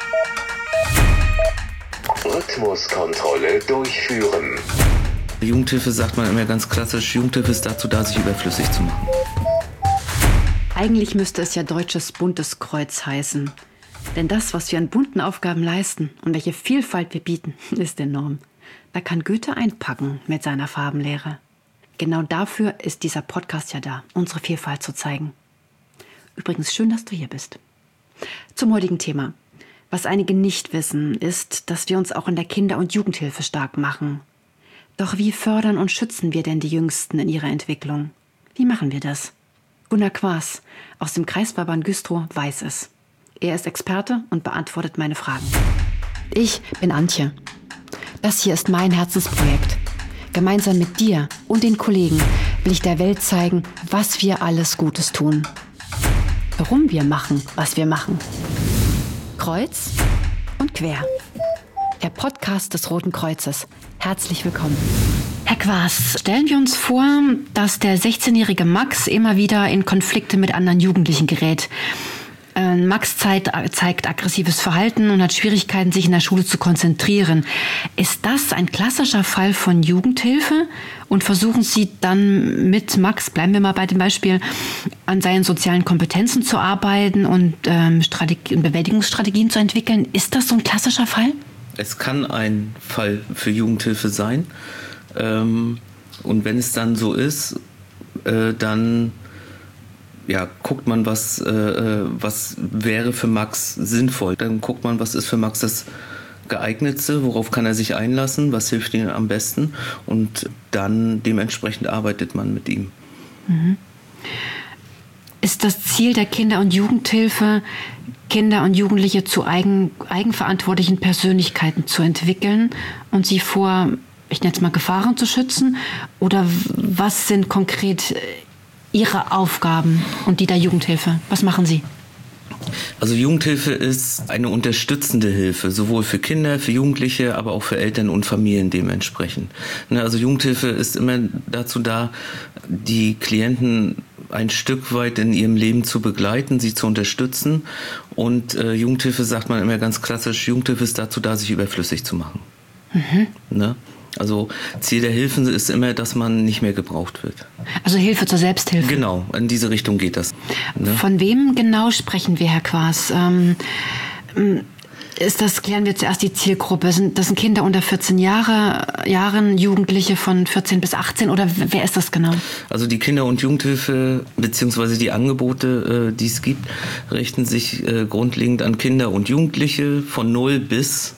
Rhythmuskontrolle durchführen. Jugendhilfe sagt man immer ganz klassisch, Jugendhilfe ist dazu da, sich überflüssig zu machen. Eigentlich müsste es ja Deutsches Buntes Kreuz heißen. Denn das, was wir an bunten Aufgaben leisten und welche Vielfalt wir bieten, ist enorm. Da kann Goethe einpacken mit seiner Farbenlehre. Genau dafür ist dieser Podcast ja da, unsere Vielfalt zu zeigen. Übrigens schön, dass du hier bist. Zum heutigen Thema. Was einige nicht wissen, ist, dass wir uns auch in der Kinder- und Jugendhilfe stark machen. Doch wie fördern und schützen wir denn die Jüngsten in ihrer Entwicklung? Wie machen wir das? Gunnar Quaas aus dem Kreisverband Güstrow weiß es. Er ist Experte und beantwortet meine Fragen. Ich bin Antje. Das hier ist mein Herzensprojekt. Gemeinsam mit dir und den Kollegen will ich der Welt zeigen, was wir alles Gutes tun. Warum wir machen, was wir machen. Kreuz und quer. Der Podcast des Roten Kreuzes. Herzlich willkommen. Herr Quaas, stellen wir uns vor, dass der 16-jährige Max immer wieder in Konflikte mit anderen Jugendlichen gerät. Max zeigt aggressives Verhalten und hat Schwierigkeiten, sich in der Schule zu konzentrieren. Ist das ein klassischer Fall von Jugendhilfe? Und versuchen Sie dann mit Max, bleiben wir mal bei dem Beispiel, an seinen sozialen Kompetenzen zu arbeiten und Bewältigungsstrategien zu entwickeln? Ist das so ein klassischer Fall? Es kann ein Fall für Jugendhilfe sein. Und wenn es dann so ist, dann guckt man, was wäre für Max sinnvoll. Dann guckt man, was ist für Max das Geeignetste, worauf kann er sich einlassen, was hilft ihm am besten und dann dementsprechend arbeitet man mit ihm. Mhm. Ist das Ziel der Kinder- und Jugendhilfe, Kinder und Jugendliche zu eigenverantwortlichen Persönlichkeiten zu entwickeln und sie vor, ich nenne es mal, Gefahren zu schützen? Oder was sind konkret Ihre Aufgaben und die der Jugendhilfe? Was machen Sie? Also Jugendhilfe ist eine unterstützende Hilfe, sowohl für Kinder, für Jugendliche, aber auch für Eltern und Familien dementsprechend. Also Jugendhilfe ist immer dazu da, die Klienten ein Stück weit in ihrem Leben zu begleiten, sie zu unterstützen. Und Jugendhilfe sagt man immer ganz klassisch, Jugendhilfe ist dazu da, sich überflüssig zu machen. Mhm. Also Ziel der Hilfen ist immer, dass man nicht mehr gebraucht wird. Also Hilfe zur Selbsthilfe. Genau, in diese Richtung geht das. Von wem genau sprechen wir, Herr Quaas? Klären wir zuerst die Zielgruppe. Das sind Kinder unter 14 Jahren, Jugendliche von 14 bis 18 oder wer ist das genau? Also die Kinder- und Jugendhilfe bzw. die Angebote, die es gibt, richten sich grundlegend an Kinder und Jugendliche von 0 bis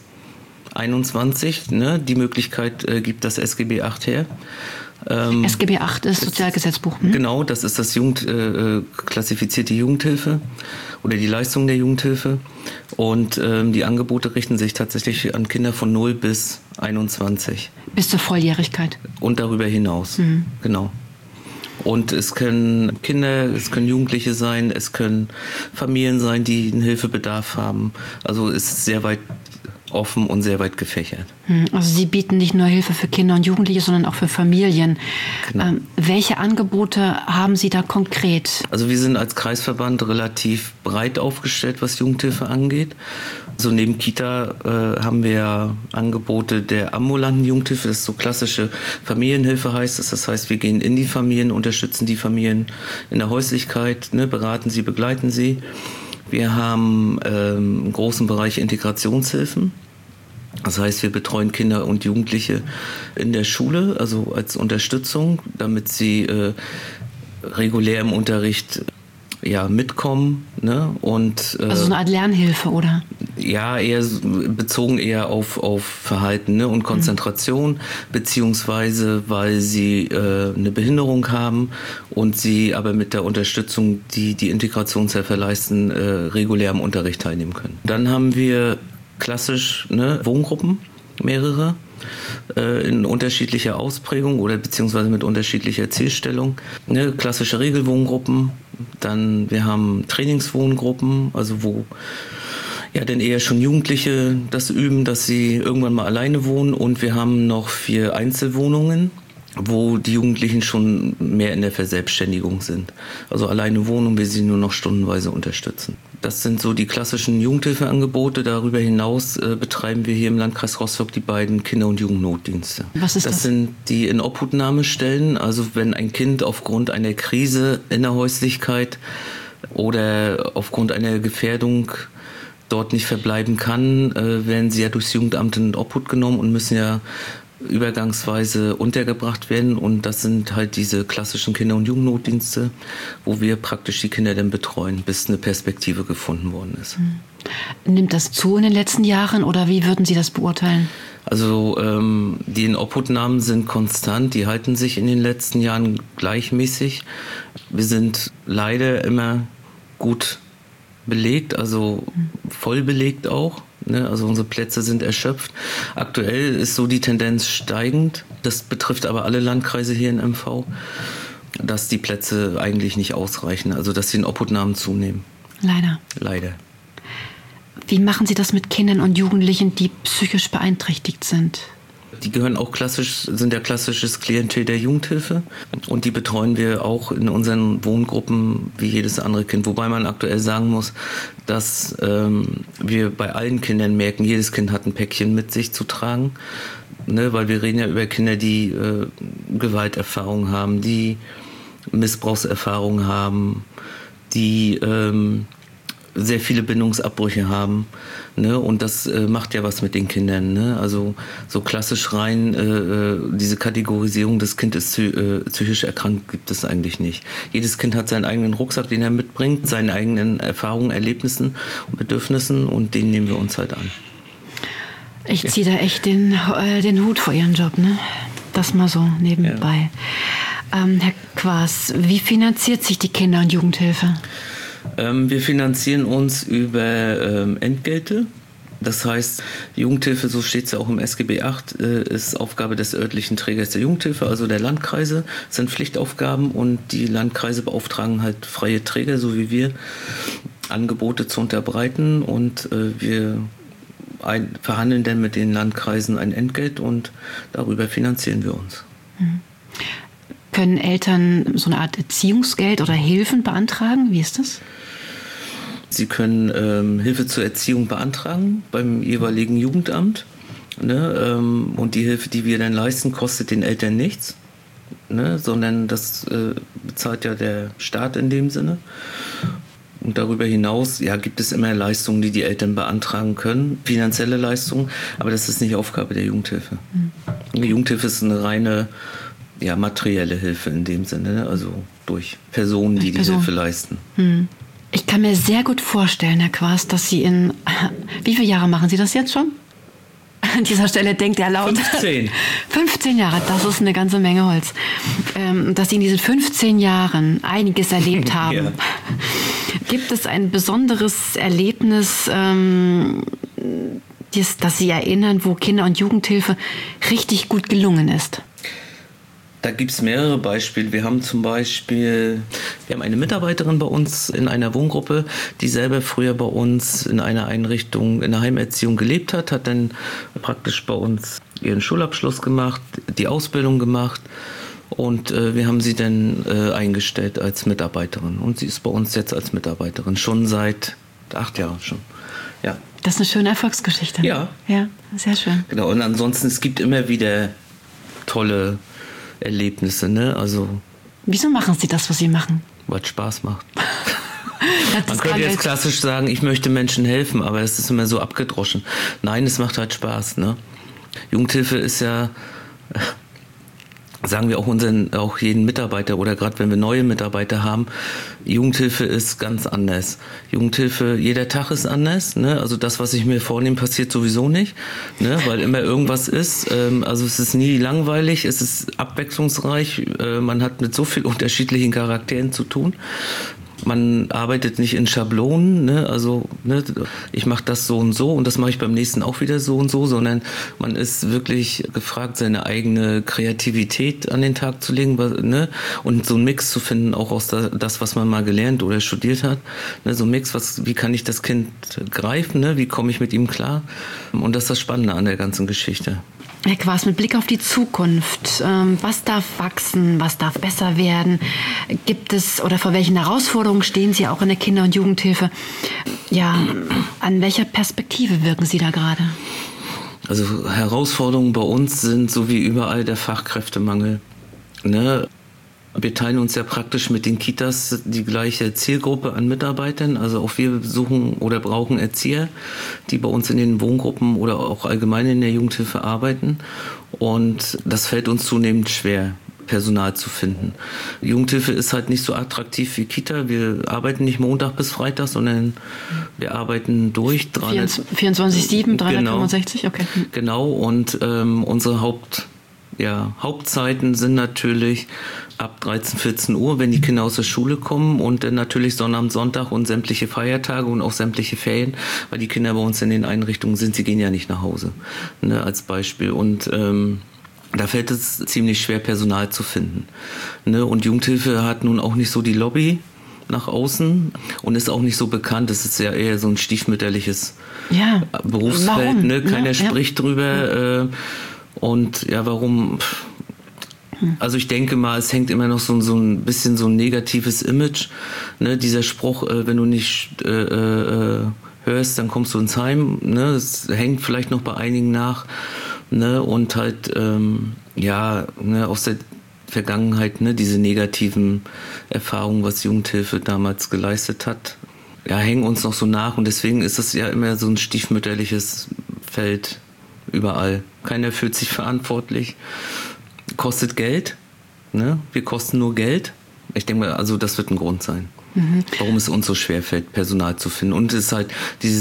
21, Die Möglichkeit gibt das SGB 8 her. SGB 8 ist Sozialgesetzbuch. Genau, das ist das klassifizierte Jugendhilfe oder die Leistung der Jugendhilfe. Und die Angebote richten sich tatsächlich an Kinder von 0 bis 21. Bis zur Volljährigkeit. Und darüber hinaus, genau. Und es können Kinder, es können Jugendliche sein, es können Familien sein, die einen Hilfebedarf haben. Also es ist sehr weit offen und sehr weit gefächert. Also Sie bieten nicht nur Hilfe für Kinder und Jugendliche, sondern auch für Familien. Genau. Welche Angebote haben Sie da konkret? Also wir sind als Kreisverband relativ breit aufgestellt, was Jugendhilfe angeht. Also neben Kita haben wir Angebote der ambulanten Jugendhilfe, das ist so klassische Familienhilfe heißt es. Das heißt, wir gehen in die Familien, unterstützen die Familien in der Häuslichkeit, beraten sie, begleiten sie. Wir haben einen großen Bereich Integrationshilfen. Das heißt, wir betreuen Kinder und Jugendliche in der Schule, also als Unterstützung, damit sie regulär im Unterricht mitkommen. Und, also so eine Art Lernhilfe, oder? Ja, bezogen auf Verhalten und Konzentration, beziehungsweise weil sie eine Behinderung haben und sie aber mit der Unterstützung, die Integrationshilfe leisten, regulär im Unterricht teilnehmen können. Dann haben wir klassisch Wohngruppen, mehrere, in unterschiedlicher Ausprägung oder beziehungsweise mit unterschiedlicher Zielstellung. Klassische Regelwohngruppen, dann wir haben Trainingswohngruppen, also wo dann eher schon Jugendliche das üben, dass sie irgendwann mal alleine wohnen, und wir haben noch 4 Einzelwohnungen, wo die Jugendlichen schon mehr in der Verselbstständigung sind. Also alleine wohnen und wir sie nur noch stundenweise unterstützen. Das sind so die klassischen Jugendhilfeangebote. Darüber hinaus betreiben wir hier im Landkreis Rostock die beiden Kinder- und Jugendnotdienste. Was ist das? Das sind die Inobhutnahmestellen. Also wenn ein Kind aufgrund einer Krise in der Häuslichkeit oder aufgrund einer Gefährdung dort nicht verbleiben kann, werden sie ja durchs Jugendamt in Obhut genommen und müssen ja übergangsweise untergebracht werden. Und das sind halt diese klassischen Kinder- und Jugendnotdienste, wo wir praktisch die Kinder dann betreuen, bis eine Perspektive gefunden worden ist. Nimmt das zu in den letzten Jahren oder wie würden Sie das beurteilen? Also die Inobhutnahmen sind konstant, die halten sich in den letzten Jahren gleichmäßig. Wir sind leider immer gut belegt, also voll belegt auch. Also unsere Plätze sind erschöpft. Aktuell ist so die Tendenz steigend. Das betrifft aber alle Landkreise hier in MV, dass die Plätze eigentlich nicht ausreichen, also dass die Inobhutnahmen zunehmen. Leider. Wie machen Sie das mit Kindern und Jugendlichen, die psychisch beeinträchtigt sind? Die gehören auch sind ja klassisches Klientel der Jugendhilfe und die betreuen wir auch in unseren Wohngruppen wie jedes andere Kind. Wobei man aktuell sagen muss, dass wir bei allen Kindern merken, jedes Kind hat ein Päckchen mit sich zu tragen, ne? Weil wir reden ja über Kinder, die Gewalterfahrung haben, die Missbrauchserfahrung haben, die sehr viele Bindungsabbrüche haben, ne? Und das macht ja was mit den Kindern, ne? Also so klassisch rein diese Kategorisierung, das Kind ist psychisch erkrankt, gibt es eigentlich nicht. Jedes Kind hat seinen eigenen Rucksack, den er mitbringt, seine eigenen Erfahrungen, Erlebnissen und Bedürfnissen und den nehmen wir uns halt an. Ich ziehe da echt den Hut vor Ihren Job, ne? Das mal so nebenbei. Ja. Herr Quaas, wie finanziert sich die Kinder- und Jugendhilfe? Wir finanzieren uns über Entgelte. Das heißt, Jugendhilfe, so steht es ja auch im SGB VIII, ist Aufgabe des örtlichen Trägers der Jugendhilfe, also der Landkreise. Das sind Pflichtaufgaben und die Landkreise beauftragen halt freie Träger, so wie wir, Angebote zu unterbreiten und wir verhandeln dann mit den Landkreisen ein Entgelt und darüber finanzieren wir uns. Können Eltern so eine Art Erziehungsgeld oder Hilfen beantragen? Wie ist das? Sie können Hilfe zur Erziehung beantragen beim jeweiligen Jugendamt. Ne? Und die Hilfe, die wir dann leisten, kostet den Eltern nichts, ne? Sondern das bezahlt ja der Staat in dem Sinne. Und darüber hinaus gibt es immer Leistungen, die Eltern beantragen können, finanzielle Leistungen, aber das ist nicht Aufgabe der Jugendhilfe. Die Jugendhilfe ist eine reine materielle Hilfe in dem Sinne, ne? Also durch Personen, die Hilfe leisten. Ich kann mir sehr gut vorstellen, Herr Quaas, dass Sie wie viele Jahre machen Sie das jetzt schon? An dieser Stelle denkt er laut. 15 Jahre, das ist eine ganze Menge Holz. Dass Sie in diesen 15 Jahren einiges erlebt haben. Ja. Gibt es ein besonderes Erlebnis, das Sie erinnern, wo Kinder- und Jugendhilfe richtig gut gelungen ist? Da gibt es mehrere Beispiele. Wir haben eine Mitarbeiterin bei uns in einer Wohngruppe, die selber früher bei uns in einer Einrichtung in der Heimerziehung gelebt hat dann praktisch bei uns ihren Schulabschluss gemacht, die Ausbildung gemacht und wir haben sie dann eingestellt als Mitarbeiterin. Und sie ist bei uns jetzt als Mitarbeiterin schon seit 8 Jahren schon. Ja. Das ist eine schöne Erfolgsgeschichte. Ja. Ja, sehr schön. Genau, und ansonsten, es gibt immer wieder tolle Erlebnisse, ne? Also. Wieso machen Sie das, was Sie machen? Weil es Spaß macht. Man könnte jetzt klassisch sagen, ich möchte Menschen helfen, aber es ist immer so abgedroschen. Nein, es macht halt Spaß, ne? Jugendhilfe ist ja, sagen wir auch jeden Mitarbeiter oder gerade wenn wir neue Mitarbeiter haben, Jugendhilfe ist ganz anders. Jugendhilfe, jeder Tag ist anders, ne? Also das, was ich mir vornehme, passiert sowieso nicht, ne? Weil immer irgendwas ist. Also es ist nie langweilig, es ist abwechslungsreich, man hat mit so vielen unterschiedlichen Charakteren zu tun. Man arbeitet nicht in Schablonen, ne? Also ne, ich mache das so und das mache ich beim nächsten auch wieder so und so, sondern man ist wirklich gefragt, seine eigene Kreativität an den Tag zu legen, ne? Und so einen Mix zu finden, auch aus das, was man mal gelernt oder studiert hat. Ne? So ein Mix, wie kann ich das Kind greifen, ne? Wie komme ich mit ihm klar? Und das ist das Spannende an der ganzen Geschichte. Herr Quast, mit Blick auf die Zukunft, was darf wachsen, was darf besser werden? Gibt es oder vor welchen Herausforderungen stehen Sie auch in der Kinder- und Jugendhilfe? Ja, an welcher Perspektive wirken Sie da gerade? Also Herausforderungen bei uns sind so wie überall der Fachkräftemangel. Ne? Wir teilen uns ja praktisch mit den Kitas die gleiche Zielgruppe an Mitarbeitern. Also auch wir suchen oder brauchen Erzieher, die bei uns in den Wohngruppen oder auch allgemein in der Jugendhilfe arbeiten. Und das fällt uns zunehmend schwer, Personal zu finden. Jugendhilfe ist halt nicht so attraktiv wie Kita. Wir arbeiten nicht Montag bis Freitag, sondern wir arbeiten durch. 24/7, 365, okay. Genau, und unsere Hauptzeiten sind natürlich ab 13, 14 Uhr, wenn die Kinder aus der Schule kommen, und dann natürlich Sonnabend, Sonntag und sämtliche Feiertage und auch sämtliche Ferien, weil die Kinder bei uns in den Einrichtungen sind, sie gehen ja nicht nach Hause, ne, als Beispiel. Und da fällt es ziemlich schwer, Personal zu finden. Ne? Und Jugendhilfe hat nun auch nicht so die Lobby nach außen und ist auch nicht so bekannt. Es ist ja eher so ein stiefmütterliches Berufsfeld. Ne? Keiner spricht drüber. Und ja, warum? Also ich denke mal, es hängt immer noch so ein bisschen so ein negatives Image. Ne? Dieser Spruch, wenn du nicht hörst, dann kommst du ins Heim. Ne? Es hängt vielleicht noch bei einigen nach. Ne? Und halt, aus der Vergangenheit, ne? Diese negativen Erfahrungen, was Jugendhilfe damals geleistet hat, ja, hängen uns noch so nach. Und deswegen ist es ja immer so ein stiefmütterliches Feld überall. Keiner fühlt sich verantwortlich. Kostet Geld. Ne? Wir kosten nur Geld. Ich denke mal, also das wird ein Grund sein, warum es uns so schwer fällt, Personal zu finden. Und es ist halt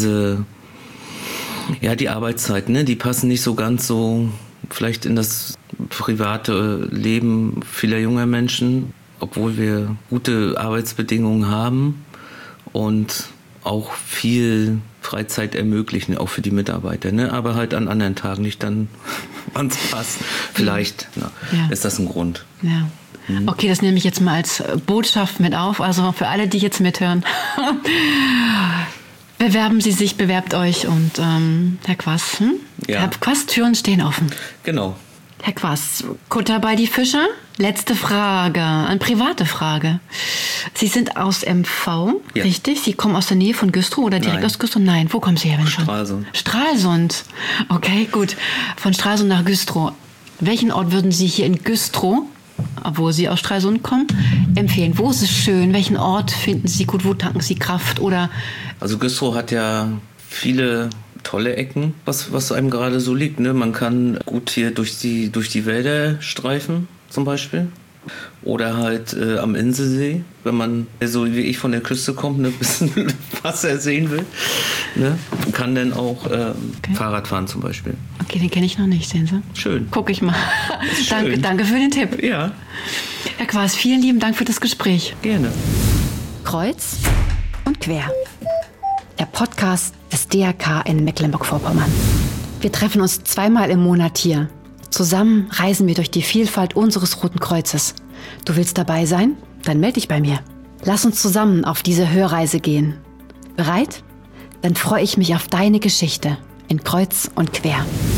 die Arbeitszeiten, ne? Die passen nicht so ganz so vielleicht in das private Leben vieler junger Menschen, obwohl wir gute Arbeitsbedingungen haben und auch viel Freizeit ermöglichen, auch für die Mitarbeiter, ne? Aber halt an anderen Tagen nicht dann, wann es passt. Vielleicht ist das ein Grund. Ja. Okay, das nehme ich jetzt mal als Botschaft mit auf, also für alle, die jetzt mithören. Bewerben Sie sich, bewerbt euch und Herr Quast, Herr Quast, Türen stehen offen. Genau. Herr Quast, Kutter bei die Fischer? Letzte Frage, eine private Frage. Sie sind aus MV, richtig? Sie kommen aus der Nähe von Güstrow oder direkt aus Güstrow? Nein, wo kommen Sie her? Stralsund. Stralsund. Okay, gut. Von Stralsund nach Güstrow. Welchen Ort würden Sie hier in Güstrow, obwohl Sie aus Stralsund kommen, empfehlen? Wo ist es schön? Welchen Ort finden Sie gut? Wo tanken Sie Kraft? Oder? Also Güstrow hat ja viele tolle Ecken, was einem gerade so liegt. Ne? Man kann gut hier durch die Wälder streifen, zum Beispiel. Oder halt am Inselsee, wenn man so wie ich von der Küste kommt, ein bisschen Wasser sehen will. Ne? Man kann dann auch Fahrrad fahren zum Beispiel. Okay, den kenne ich noch nicht, sehen Sie? Schön. Guck ich mal. Danke für den Tipp. Ja. Herr Quast, vielen lieben Dank für das Gespräch. Gerne. Kreuz und quer. Der Podcast des DRK in Mecklenburg-Vorpommern. Wir treffen uns 2-mal im Monat hier. Zusammen reisen wir durch die Vielfalt unseres Roten Kreuzes. Du willst dabei sein? Dann melde dich bei mir. Lass uns zusammen auf diese Hörreise gehen. Bereit? Dann freue ich mich auf deine Geschichte in Kreuz und Quer.